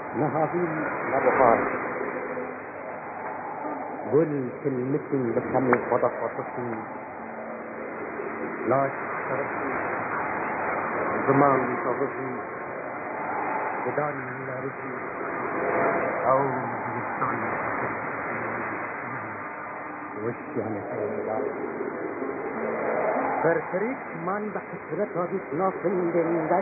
نهابيل لبهار قل كلمتي بخمي وضفطتي لا تشتركي زمان تضفي بداني لا رجي أو بيستاني وش يعني خير فرخريك من بحسرت هذه ناصن دلدك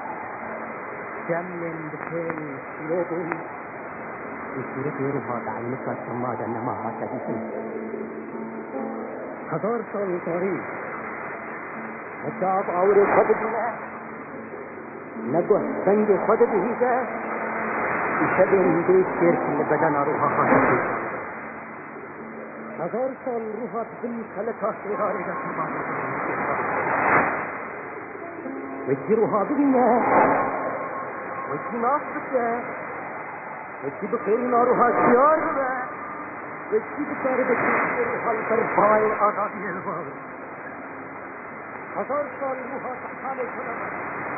جمن بكل سلوبي بصورة روحها تعلمك السماء نماها تديسي 1000 سال تاريخ مشاب آور خود دینا نگوه سنگ خود دیده شبین دید شرک لبدن روحها خواهد 1000 سال روحها دل خلقها شیراری دست وچی روحها ببینه وچی ناس بشه وچی بخیری ناروحها شیار بده وچی بکاره بچی روحها لبرفای آزادی البار 1000 سال روحها تحال شده